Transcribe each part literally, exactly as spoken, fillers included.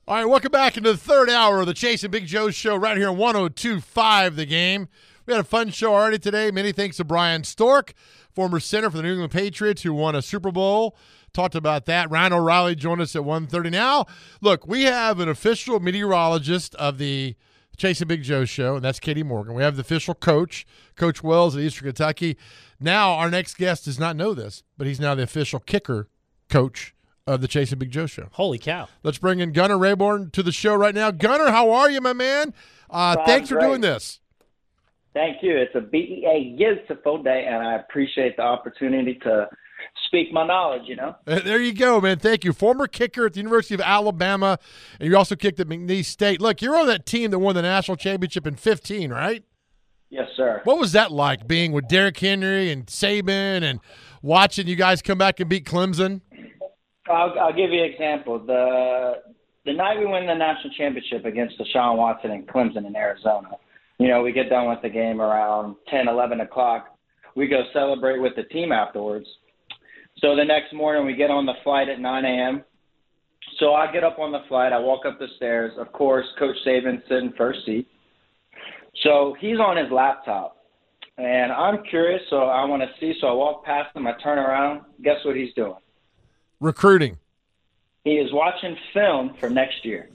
All right, welcome back into the third hour of the Chase and Big Joe show right here on one oh two point five The Game. We had a fun show already today. Many thanks to Brian Stork, former center for the New England Patriots who won a Super Bowl. Talked about that. Ryan O'Reilly joined us at one thirty. Now, look, we have an official meteorologist of the Chase and Big Joe show, and that's Katie Morgan. We have the official coach, Coach Wells at Eastern Kentucky. Now, our next guest does not know this, but he's now the official kicker coach of the Chase and Big Joe show. Holy cow. Let's bring in Gunnar Rayborn to the show right now. Gunnar, how are you, my man? Uh, thanks for great. doing this. Thank you. It's a beautiful day, and I appreciate the opportunity to speak my knowledge, you know. Uh, there you go, man. Thank you. Former kicker at the University of Alabama, and you also kicked at McNeese State. Look, you're on that team that won the national championship in fifteen, right? Yes, sir. What was that like, being with Derrick Henry and Saban and watching you guys come back and beat Clemson? I'll, I'll give you an example. The the night we win the national championship against Deshaun Watson and Clemson in Arizona, you know, we get done with the game around ten, eleven o'clock. We go celebrate with the team afterwards. So the next morning we get on the flight at nine a.m. So I get up on the flight. I walk up the stairs. Of course, Coach Saban's sitting first seat. So he's on his laptop. And I'm curious, so I want to see. So I walk past him. I turn around. Guess what he's doing? Recruiting. He is watching film for next year.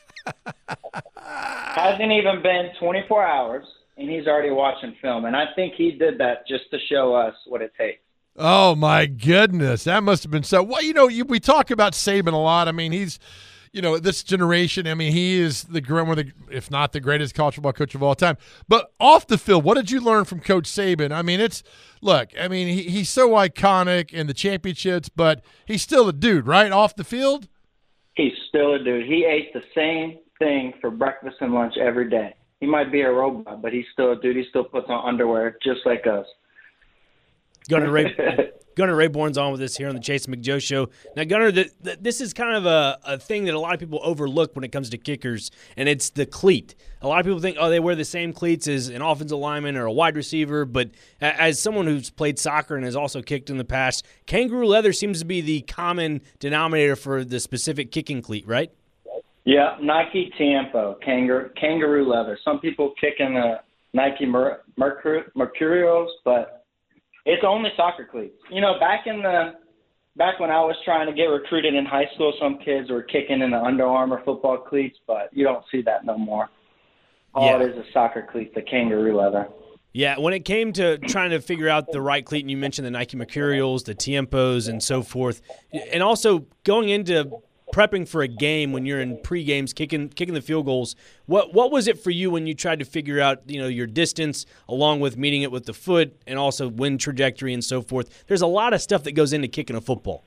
Hasn't even been twenty-four hours, and he's already watching film. And I think he did that just to show us what it takes. Oh, my goodness. That must have been so. Well, you know, you, we talk about Saban a lot. I mean, he's, you know, this generation, I mean, he is the one of the, if not the greatest college football coach of all time. But off the field, what did you learn from Coach Saban? I mean, it's, look, I mean, he, he's so iconic in the championships, but he's still a dude, right? Off the field? He's still a dude. He ate the same thing for breakfast and lunch every day. He might be a robot, but he's still a dude. He still puts on underwear just like us. Gunnar Ray, Gunnar Rayborn's on with us here on the Chase and Big Joe show. Now, Gunnar, the, the, this is kind of a, a thing that a lot of people overlook when it comes to kickers, and it's the cleat. A lot of people think, oh, they wear the same cleats as an offensive lineman or a wide receiver, but as someone who's played soccer and has also kicked in the past, kangaroo leather seems to be the common denominator for the specific kicking cleat, right? Yeah, Nike Tiempo, kangaroo, kangaroo leather. Some people kick in the Nike Mer- Mercur- Mercurials, but it's only soccer cleats. You know, back in the back when I was trying to get recruited in high school, some kids were kicking in the Under Armour football cleats, but you don't see that no more. All Yeah. it is is soccer cleats, the kangaroo leather. Yeah, when it came to trying to figure out the right cleat, and you mentioned the Nike Mercurials, the Tiempos, and so forth, and also going into prepping for a game when you're in pre-games, kicking kicking the field goals, what what was it for you when you tried to figure out, you know, your distance along with meeting it with the foot and also wind trajectory and so forth? There's a lot of stuff that goes into kicking a football.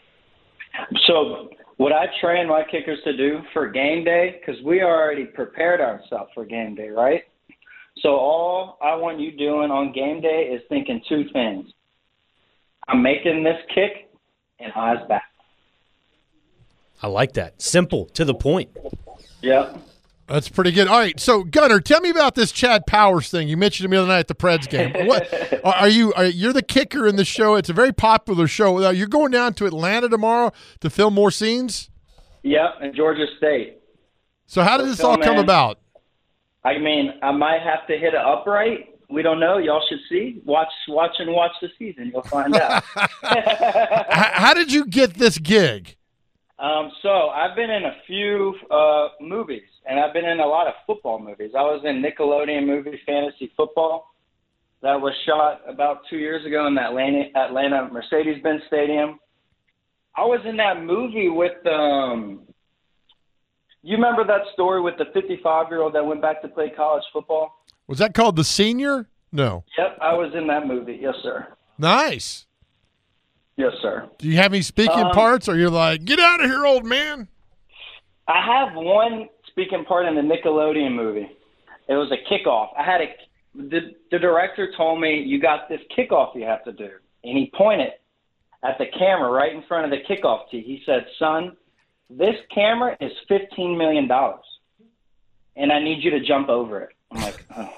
So what I train my kickers to do for game day, because we already prepared ourselves for game day, right? So all I want you doing on game day is thinking two things. I'm making this kick and eyes back. I like that. Simple, to the point. Yep. That's pretty good. All right, so Gunnar, tell me about this Chad Powers thing. You mentioned to me the other night at the Preds game. What are you? Are, you're the kicker in the show. It's a very popular show. You're going down to Atlanta tomorrow to film more scenes. Yep, and Georgia State. So how did this all come about? I mean, I might have to hit it upright. We don't know. Y'all should see. Watch, watch, and watch the season. You'll find out. How did you get this gig? Um, so I've been in a few uh, movies, and I've been in a lot of football movies. I was in Nickelodeon movie Fantasy Football that was shot about two years ago in the Atlanta, Atlanta Mercedes-Benz Stadium. I was in that movie with um, – you remember that story with the fifty-five-year-old that went back to play college football? Was that called The Senior? No. Yep, I was in that movie. Yes, sir. Nice. Yes, sir. Do you have any speaking um, parts, or you're like, get out of here, old man? I have one speaking part in the Nickelodeon movie. It was a kickoff. I had a the, the director told me, you got this kickoff you have to do. And he pointed at the camera right in front of the kickoff tee. He said, son, this camera is fifteen million dollars, and I need you to jump over it. I'm like, oh.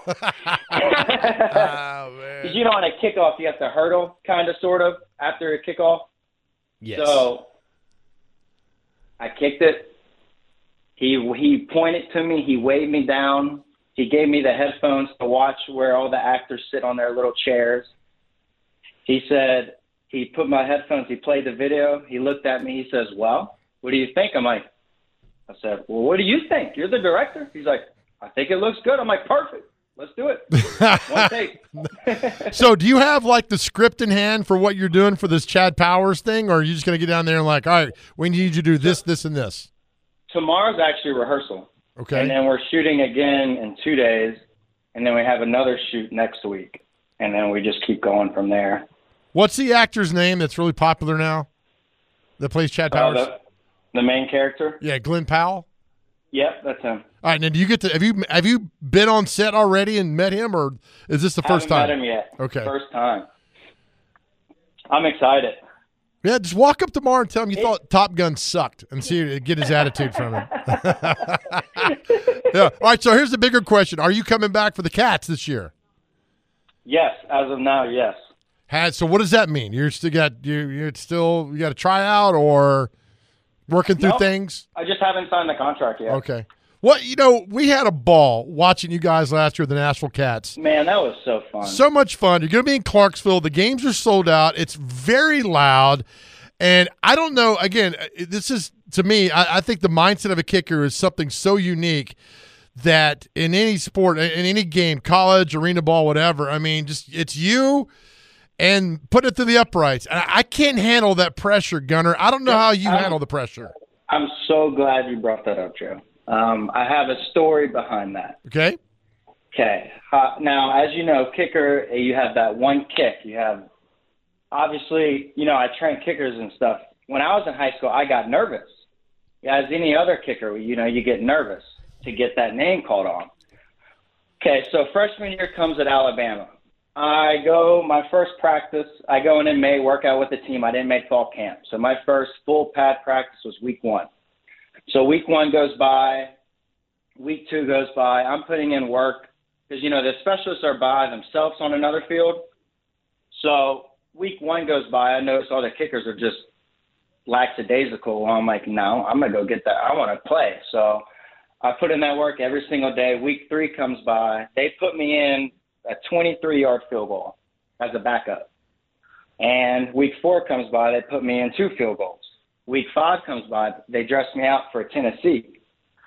Oh, man. 'Cause, you know, on a kickoff, you have to hurdle, kind of, sort of, after a kickoff. Yes. So I kicked it. He he pointed to me. He waved me down. He gave me the headphones to watch where all the actors sit on their little chairs. He said, he put my headphones, he played the video. He looked at me. He says, well, what do you think? I'm like, I said, well, what do you think? You're the director. He's like, I think it looks good. I'm like, perfect. Let's do it. One take. So do you have like the script in hand for what you're doing for this Chad Powers thing, or are you just going to get down there and like, all right, we need you to do this, this, and this? Tomorrow's actually rehearsal. Okay. And then we're shooting again in two days, and then we have another shoot next week, and then we just keep going from there. What's the actor's name that's really popular now that plays Chad Powers? Uh, the, the main character? Yeah, Glenn Powell? Yep, that's him. All right, now do you get to have you have you been on set already and met him, or is this the first Haven't time? met him yet. Okay. First time. I'm excited. Yeah, just walk up tomorrow and tell him you thought Top Gun sucked and see get his attitude from him. Yeah. All right, so here's the bigger question. Are you coming back for the Cats this year? Yes, as of now, yes. Had so what does that mean? You're still got you you're still you got to try out or working through Nope. things? I just haven't signed the contract yet. Okay. Well, you know, we had a ball watching you guys last year, the Nashville Cats. Man, that was so fun. So much fun. You're going to be in Clarksville. The games are sold out. It's very loud. And I don't know, again, this is, to me, I, I think the mindset of a kicker is something so unique that in any sport, in any game, college, arena ball, whatever, I mean, just it's you and put it through the uprights. And I, I can't handle that pressure, Gunner. I don't know how you I'm- handle the pressure. I'm so glad you brought that up, Joe. Um, I have a story behind that. Okay? Okay. Uh, now, as you know, kicker, you have that one kick. You have, obviously, you know, I train kickers and stuff. When I was in high school, I got nervous. As any other kicker, you know, you get nervous to get that name called on. Okay, so freshman year comes at Alabama. I go, my first practice, I go in in May, work out with the team. I didn't make fall camp. So my first full pad practice was week one. So week one goes by, week two goes by. I'm putting in work because, you know, the specialists are by themselves on another field. So week one goes by. I notice all the kickers are just lackadaisical. Well, I'm like, no, I'm going to go get that. I want to play. So I put in that work every single day. Week three comes by. They put me in a twenty-three-yard field goal as a backup. And week four comes by. They put me in two field goals. Week five comes by, they dress me out for Tennessee.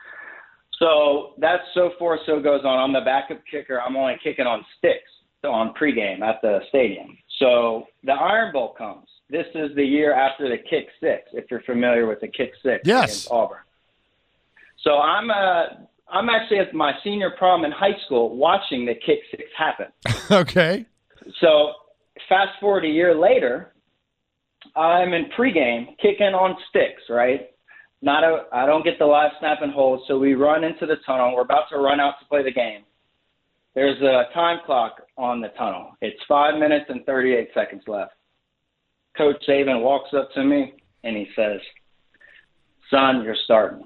So that's so forth, so goes on. I'm the backup kicker. I'm only kicking on sticks on pregame at the stadium. So the Iron Bowl comes. This is the year after the kick six, if you're familiar with the kick six Yes. against Auburn. So I'm uh, I'm actually at my senior prom in high school watching the kick six happen. Okay. So fast forward a year later, I'm in pregame kicking on sticks, right? Not a, I don't get the live snap and hold, so we run into the tunnel. We're about to run out to play the game. There's a time clock on the tunnel. It's five minutes and thirty-eight seconds left. Coach Saban walks up to me, and he says, son, you're starting.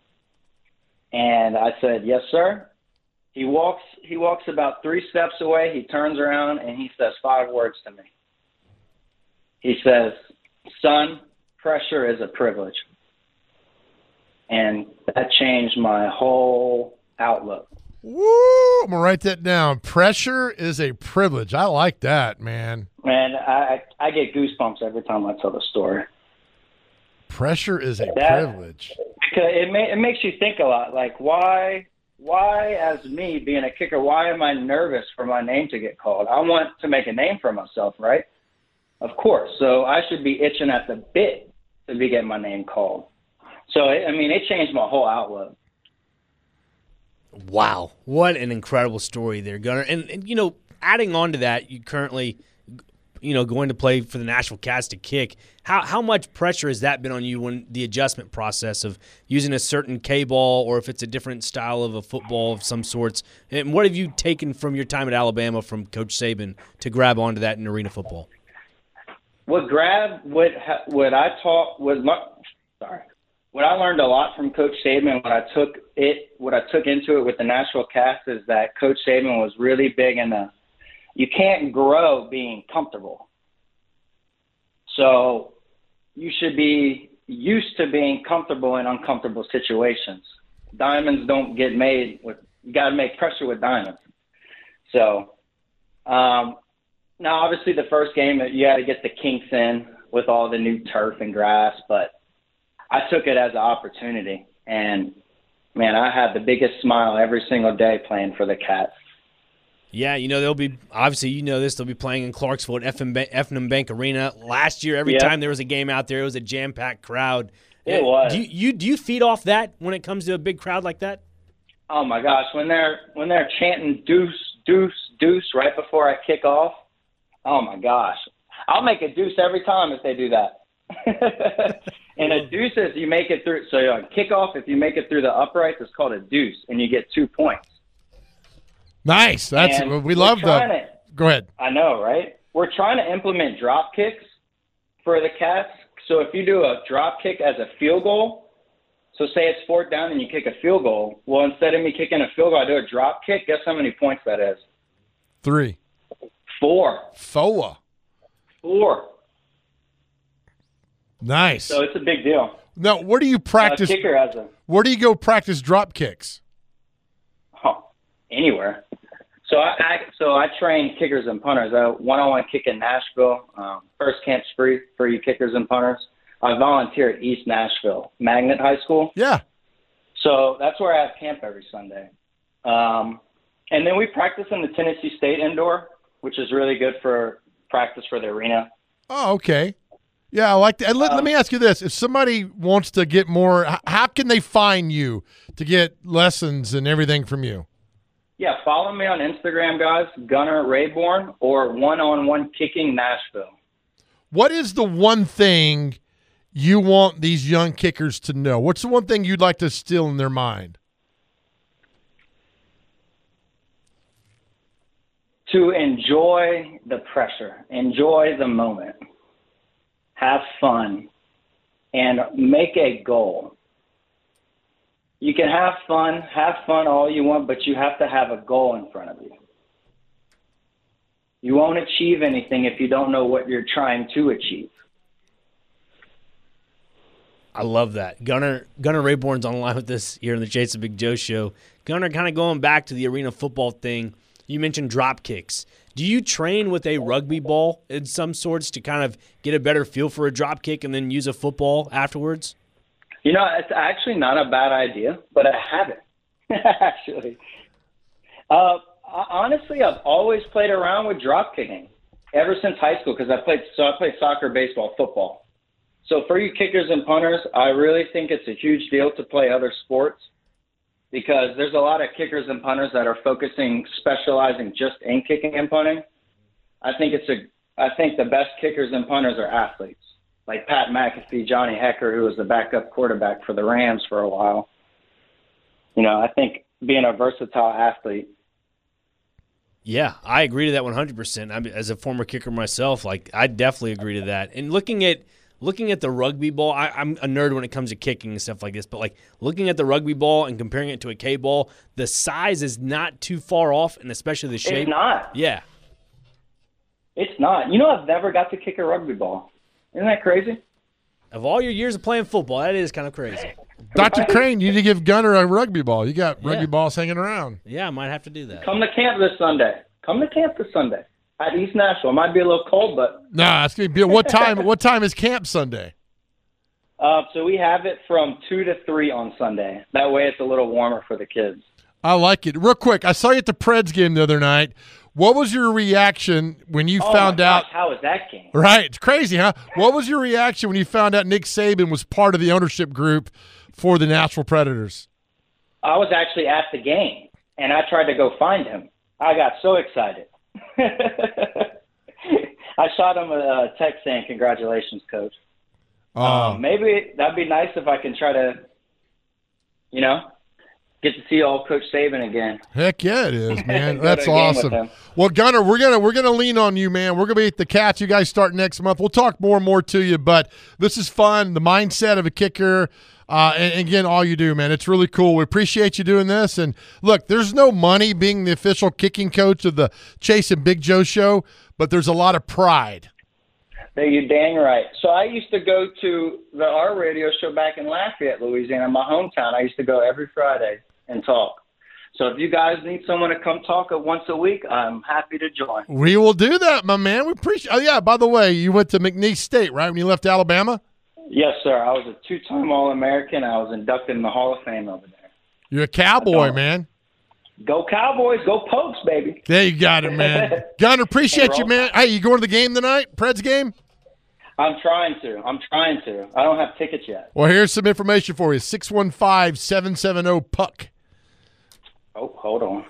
And I said, yes, sir. He walks, he walks about three steps away. He turns around, and he says five words to me. He says, son, pressure is a privilege. And that changed my whole outlook. Woo! I'm going to write that down. Pressure is a privilege. I like that, man. Man, I I get goosebumps every time I tell the story. Pressure is a That- privilege. Because it, ma- it makes you think a lot. Like, why, why, as me being a kicker, why am I nervous for my name to get called? I want to make a name for myself, right? Of course. So I should be itching at the bit to be getting my name called. So, it, I mean, it changed my whole outlook. Wow, what an incredible story there, Gunner. And, and you know, adding on to that, you currently, you know, going to play for the Nashville Cats to kick. How how much pressure has that been on you when the adjustment process of using a certain K-ball or if it's a different style of a football of some sorts? And what have you taken from your time at Alabama from Coach Saban to grab onto that in arena football? What grab, what ha- what I taught, what le- sorry, what I learned a lot from Coach Saban. What I took it, what I took into it with the Nashville Cats is that Coach Saban was really big in the, you can't grow being comfortable. So you should be used to being comfortable in uncomfortable situations. Diamonds don't get made with – you got to make pressure with diamonds. So, um, now obviously the first game, you had to get the kinks in with all the new turf and grass, but I took it as an opportunity. And, man, I had the biggest smile every single day playing for the Cats. Yeah, you know, they'll be – obviously, you know this, they'll be playing in Clarksville at F N M Bank Arena. Last year, every yep. time there was a game out there, it was a jam-packed crowd. It was. Do you, you do you feed off that when it comes to a big crowd like that? Oh my gosh, when they're when they're chanting deuce, deuce, deuce right before I kick off, oh my gosh. I'll make a deuce every time if they do that. And a deuce is you make it through, so on kickoff, if you make it through the uprights, it's called a deuce, and you get two points. Nice. That's And we love the to, Go ahead. I know, right? We're trying to implement drop kicks for the Cats. So if you do a drop kick as a field goal, so say it's fourth down and you kick a field goal, well, instead of me kicking a field goal, I do a drop kick. Guess how many points that is? Three. Four. Four. Four. Nice. So it's a big deal. Now, where do you practice? Uh, kicker has a Where do you go practice drop kicks? oh, anywhere. So I, I so I train kickers and punters. I one-on-one kick in Nashville. Um, first camp's free for you kickers and punters. I volunteer at East Nashville Magnet High School. Yeah. So that's where I have camp every Sunday. Um, and then we practice in the Tennessee State indoor, which is really good for practice for the arena. Oh, okay. Yeah, I like that. And let, Um, let me ask you this. If somebody wants to get more, h- how can they find you to get lessons and everything from you? Yeah, follow me on Instagram, guys, Gunnar Rayborn, or One-on-One Kicking Nashville. What is the one thing you want these young kickers to know? What's the one thing you'd like to instill in their mind? To enjoy the pressure, enjoy the moment, have fun, and make a goal. You can have fun, have fun all you want, but you have to have a goal in front of you. You won't achieve anything if you don't know what you're trying to achieve. I love that. Gunnar Gunnar Rayborn's on the line with us here on the Chase and Big Joe show. Gunnar, kind of going back to the arena football thing, you mentioned drop kicks. Do you train with a rugby ball in some sorts to kind of get a better feel for a drop kick and then use a football afterwards? You know, it's actually not a bad idea, but I haven't, actually. Uh, honestly, I've always played around with drop kicking ever since high school because I played, so I played soccer, baseball, football. So for you kickers and punters, I really think it's a huge deal to play other sports because there's a lot of kickers and punters that are focusing, specializing just in kicking and punting. I think it's a, I think the best kickers and punters are athletes. Like Pat McAfee, Johnny Hecker, who was the backup quarterback for the Rams for a while. You know, I think being a versatile athlete. Yeah, I agree to that one hundred percent. I'm, as a former kicker myself, like I definitely agree to that. And looking at looking at the rugby ball, I, I'm a nerd when it comes to kicking and stuff like this, but like looking at the rugby ball and comparing it to a K ball, the size is not too far off, and especially the shape. It's not. Yeah. It's not. You know, I've never got to kick a rugby ball. Isn't that crazy? Of all your years of playing football, that is kind of crazy. Doctor Crane, you need to give Gunnar a rugby ball. You got rugby Yeah. balls hanging around. Yeah, I might have to do that. Come to camp this Sunday. Come to camp this Sunday at East Nashville. It might be a little cold, but Nah, it's gonna be what time? What time is camp Sunday? uh, so we have it from two to three on Sunday. That way, it's a little warmer for the kids. I like it. Real quick, I saw you at the Preds game the other night. What was your reaction when you Oh found my out? gosh, how was that game? Right, it's crazy, huh? What was your reaction when you found out Nick Saban was part of the ownership group for the Nashville Predators? I was actually at the game, and I tried to go find him. I got so excited. I shot him a text saying, "Congratulations, Coach." Oh, Um, maybe that'd be nice if I can try to, you know, get to see old Coach Saban again. heck yeah, it is, man. Go That's to a game with awesome. him. Well, Gunnar, we're gonna we're gonna lean on you, man. We're gonna be at the Cats. You guys start next month. We'll talk more and more to you, but this is fun. The mindset of a kicker. Uh, and, and again, all you do, man, it's really cool. We appreciate you doing this. And look, there's no money being the official kicking coach of the Chase and Big Joe show, but there's a lot of pride. You're dang right. So I used to go to the our radio show back in Lafayette, Louisiana, my hometown. I used to go every Friday and talk. So if you guys need someone to come talk once a week, I'm happy to join. We will do that, my man. We appreciate. Oh yeah. By the way, you went to McNeese State, right? When you left Alabama. Yes, sir. I was a two-time All-American. I was inducted in the Hall of Fame over there. You're a cowboy, man. Go Cowboys. Go Pokes, baby. There you got it, man. Gunner, appreciate you, man. Hey, you going to the game tonight? Preds game? I'm trying to. I'm trying to. I don't have tickets yet. Well, here's some information for you. six one five, seven seven zero, P U C K. Oh, hold on.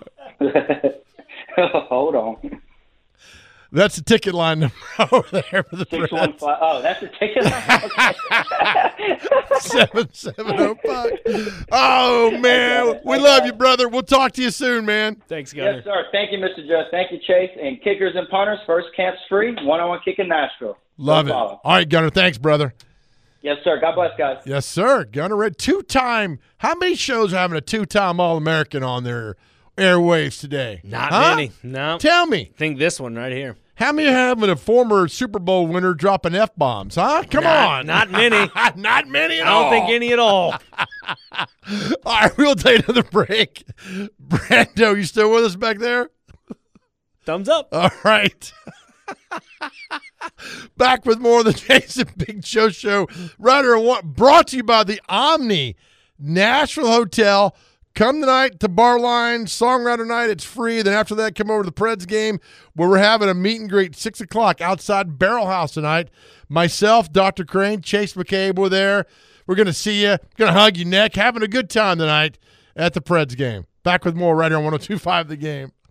Hold on. That's the ticket line number over there for the six one five. Oh, that's the ticket line? seven seven zero, P U C K. Oh, man. We love you, brother. We'll talk to you soon, man. Thanks, Gunner. Yes, sir. Thank you, Mister Joe. Thank you, Chase. And kickers and punters, first camp's free. One-on-one kick in Nashville. Love Go it. follow. All right, Gunner. Thanks, brother. Yes, sir. God bless, guys. Yes, sir. Gunner Red, two-time. How many shows are having a two-time All-American on their airwaves today? Not Huh? many. No. Tell me. I think this one right here. How many are having a former Super Bowl winner dropping F-bombs, huh? Come Not- on. not many. Not many at I don't all. think any at all. All right, we'll take another break. Brando, you still with us back there? Thumbs up. All right. Back with more of the Jason Big Show show. Right here, what brought to you by the Omni Nashville Hotel. Come tonight to Barline Songwriter Night. It's free. Then after that, come over to the Preds game where we're having a meet and greet six o'clock outside Barrel House tonight. Myself, Doctor Crane, Chase McCabe were there. We're going to see you. Going to hug your neck. Having a good time tonight at the Preds game. Back with more right here on one oh two point five The Game.